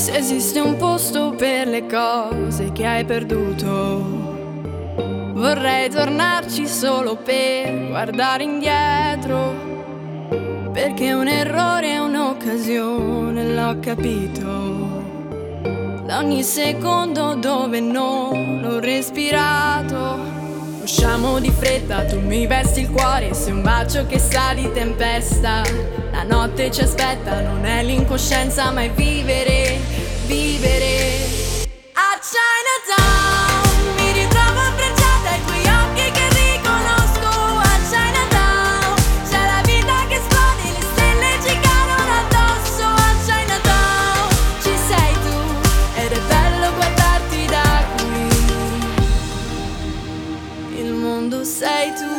Se esiste un posto per le cose che hai perduto, vorrei tornarci solo per guardare indietro, perché un errore è un'occasione, l'ho capito. Da ogni secondo dove non ho respirato. Usciamo di fretta, tu mi vesti il cuore, sei un bacio che sa di tempesta. La notte ci aspetta, non è l'incoscienza ma è vivere, vivere. A Chinatown mi ritrovo abbracciata ai tuoi occhi che riconosco. A Chinatown c'è la vita che esplode, le stelle ci cadono addosso. A Chinatown ci sei tu ed è bello guardarti da qui. Il mondo sei tu.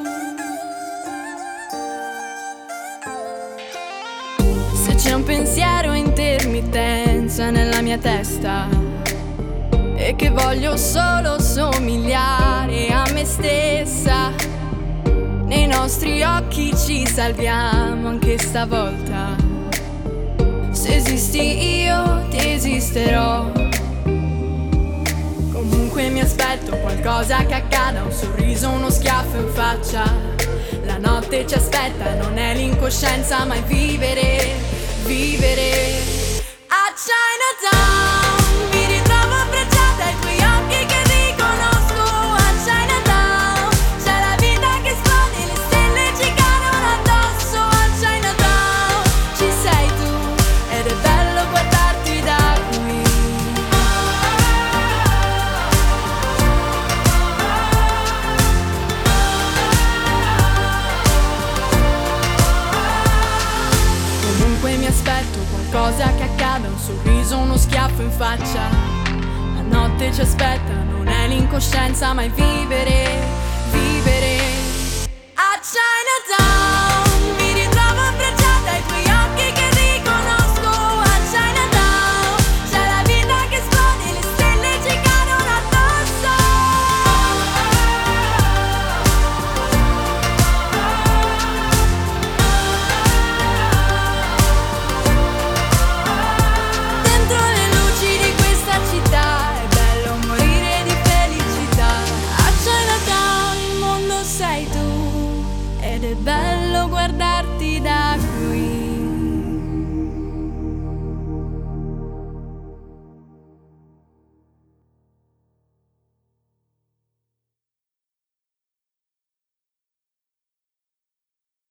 Se c'è un pensiero a intermittenza nella mia testa e che voglio solo somigliare a me stessa, nei nostri occhi ci salviamo anche stavolta. Se esisti io ti esisterò. Comunque mi aspetto qualcosa che accada, un sorriso, uno schiaffo in faccia. La notte ci aspetta, non è l'incoscienza ma è vivere, vivere. A Chinatown mi ritrovo abbracciata ai tuoi occhi che riconosco. A Chinatown c'è la vita che esplode, le stelle ci cadono addosso. A Chinatown ci sei tu ed è bello guardarti da qui. Comunque mi aspetto qualcosa che accada, un sorriso, uno schiaffo in faccia. La notte ci aspetta, non è l'incoscienza ma è vivere, vivere.